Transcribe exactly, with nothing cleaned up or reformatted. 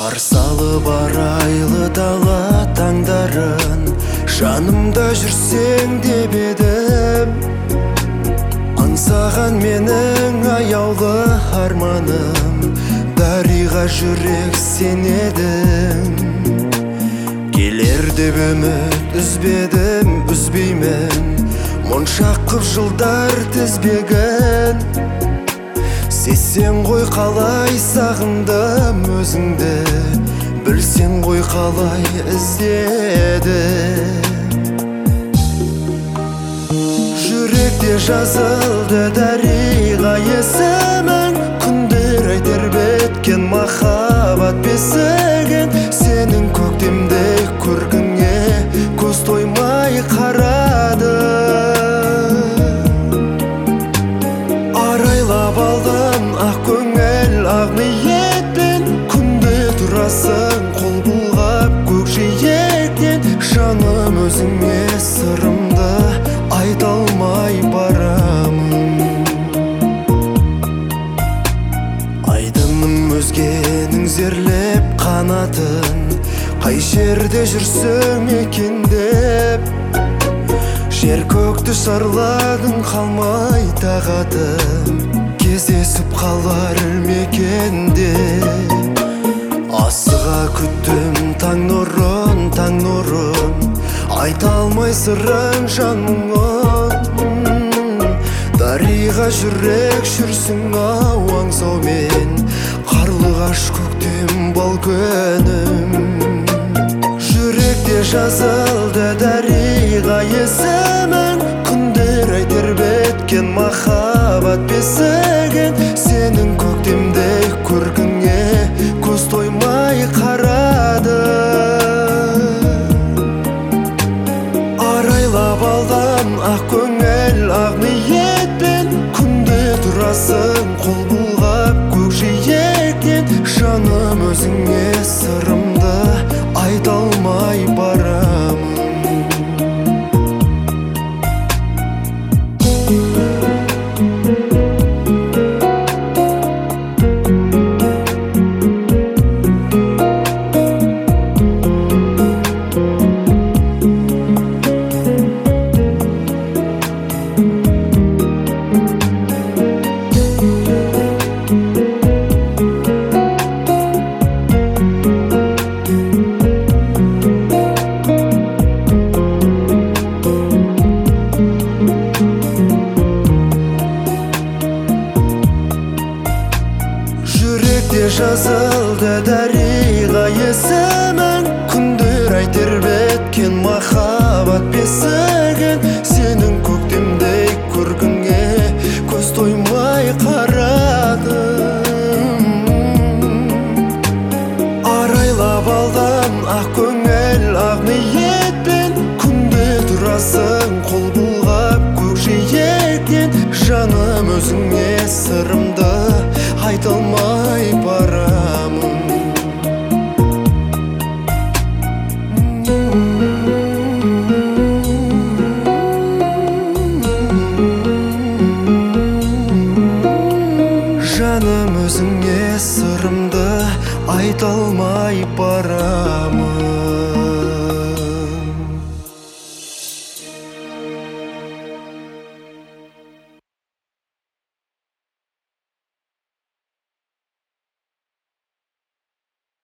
қарсы алып арайлы дала таңдарын, жанымда жүрсең деп едім. Аңсаған менің аяулы арманым, дариға жүрек сен едің. Келер деп үміт үзбедім, үзбеймін, моншақ қып жылдар тізбегін. Сезсең ғой қалай сағындым өзіңді, білсең ғой қалай іздедім. Жүректе жазылды дариға есімің, күндер ай тербеткен махаббат бесігін. Сенің көктемдей көркіңе көз тоймай қарады. Арайлап алдым ақ көңіл ақ ниетпен, күнде тұрасың қол бұлғап көкжиектен. Жаным өзіңе сырымды айта алмай барамын. Айдыным өзгенің зерлеп қанатын, қай жерде жүрсің екен деп. Жер көкті шарладың қалмай тағатым, кездесіп қалар мекенде. Асыға күттім таң нұрын, таң нұрын, айта алмай сырын жан мұңын. Дариға жүрек жүрсің ау аңсаумен, қарлығаш көктем бал күнім. Жүректе жазылды дариға есімің, күндер ай тербеткен махаббат бесігін. Сенің көктемдей көркіңе көз тоймай қарады. Арайлап алдым ақ көңіл ақ ниетпен, күнде тұрасың қол бұлғап көкжиектен. Жаным өзіңе сырымды айта алмай барамын. Жүректе жазылды дариға есімің, күндер ай тербеткен махаббат бесігін. Сенің көктемдей көркіңе көз тоймай қарадым. Арайлап алдым ақ көңіл ақ ниетпен, күнде тұрасың қол бұлғап көкжиектен. Жаным өзіңе сырымды айта алмай барамын. Жаным өзіңе сырымды айта алмай барамын.